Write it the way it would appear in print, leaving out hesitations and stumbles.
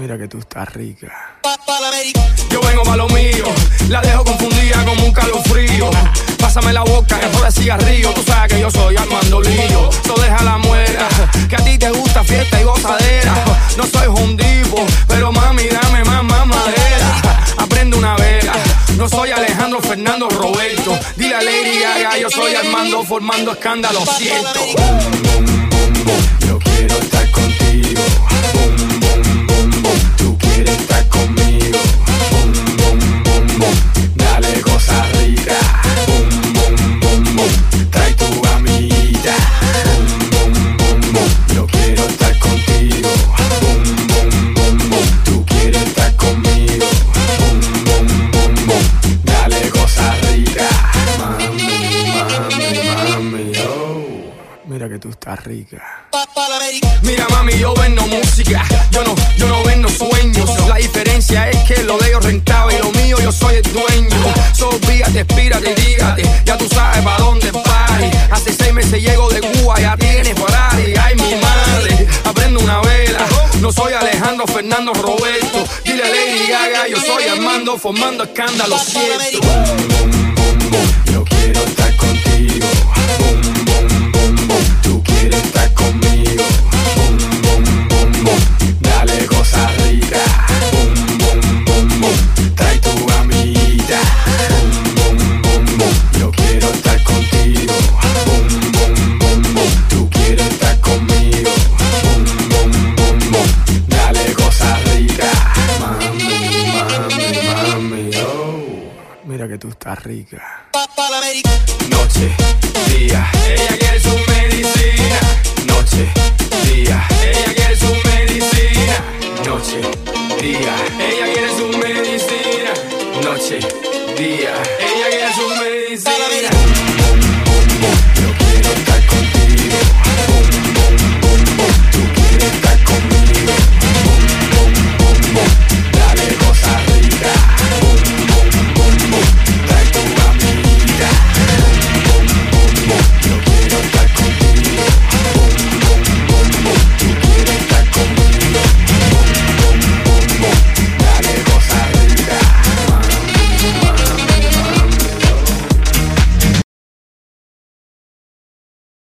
Mira que tú estás rica. Yo vengo pa' lo mío, la dejo confundida como un calofrío. Pásame la boca, que por el cigarrillo. Tú sabes que yo soy Armando Lío. So deja la muera, que a ti te gusta fiesta y gozadera. No soy Hondipo, pero mami dame más madera. Aprende una vela, no soy Alejandro Fernando Roberto. Dile a Lady Gaga, yo soy Armando formando escándalo, siento. Yo quiero estar contigo. Boom, boom, boom, boom. Tú quieres estar conmigo. Boom, boom, boom, boom. Dale cosa rica. Boom, boom, boom, boom. Trae tu amiguita. Boom, boom, boom, boom. Yo quiero estar contigo. Boom, boom, boom, boom. Tú quieres estar conmigo. Boom, boom, boom, boom. Dale cosa rica. Mami, oh. Mira que tú estás rica. Mira mami, yo vendo música, yo no vendo sueños. La diferencia es que lo de ellos rentaba y lo mío yo soy el dueño. So fíjate, espírate y dígate, ya tú sabes pa' dónde party. Hace 6 meses llego de Cuba, ya tienes Ferrari. Ay mi madre, aprendo una vela. No soy Alejandro Fernando Roberto. Dile a Lady Gaga, yo soy Armando formando escándalo, cierto. Boom, boom, boom, boom. Yo quiero estar contigo. Boom, boom, boom, boom. Tú quieres estar conmigo. Boom, boom, boom, boom. Dale cosa rica. Boom, boom, boom, boom. Trae tu amiguita. Boom, boom, boom, boom. Yo quiero estar contigo. Boom, boom, boom, boom. Tú quieres estar conmigo. Boom, boom, boom, boom. Dale cosa rica. Mami, oh. Mira que tú estás rica. Noche, día, Ella quiere su medicina. noche, día, Ella quiere su medicina. noche, día, Ella quiere su medicina. noche, día. Ella quiere su medicina.